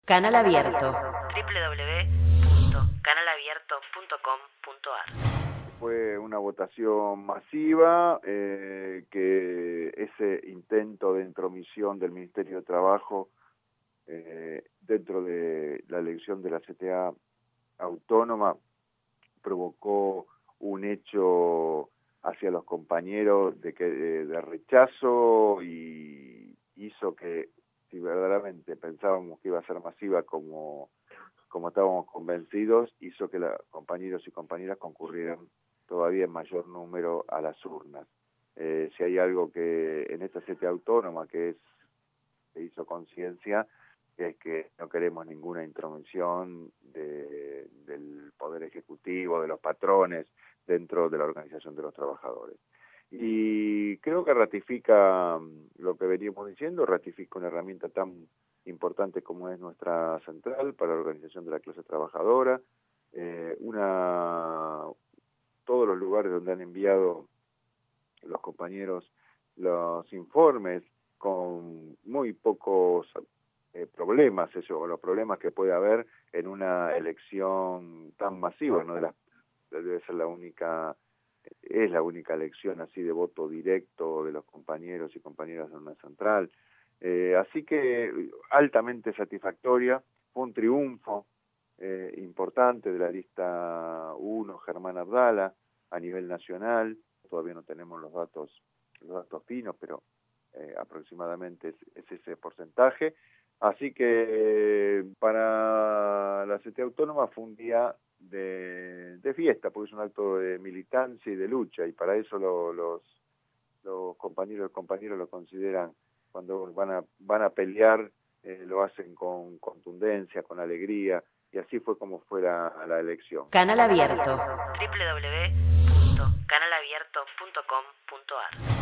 Canal Abierto. www.canalabierto.com.ar. Fue una votación masiva, que ese intento de intromisión del Ministerio de Trabajo dentro de la elección de la CTA autónoma provocó un hecho hacia los compañeros de rechazo, y hizo que, si verdaderamente pensábamos que iba a ser masiva como estábamos convencidos, hizo que los compañeros y compañeras concurrieran todavía en mayor número a las urnas. Si hay algo que en esta CTA autónoma se hizo conciencia, es que no queremos ninguna intromisión del Poder Ejecutivo, de los patrones, dentro de la organización de los trabajadores. Y creo que ratifica lo que veníamos diciendo, ratifica una herramienta tan importante como es nuestra central para la organización de la clase trabajadora, todos los lugares donde han enviado los compañeros los informes con muy pocos problemas, los problemas que puede haber en una elección tan masiva, ¿no? Debe ser es la única elección así de voto directo de los compañeros y compañeras de una central. Así que altamente satisfactoria, fue un triunfo importante de la lista 1, Germán Abdala, a nivel nacional. Todavía no tenemos los datos finos, pero aproximadamente es ese porcentaje. Así que para la CTA autónoma fue un día de fiesta, porque es un acto de militancia y de lucha, y para eso los compañeros lo consideran, cuando van a pelear, lo hacen con contundencia, con alegría, y así fue como fue la elección. Canal Abierto. www.canalabierto.com.ar.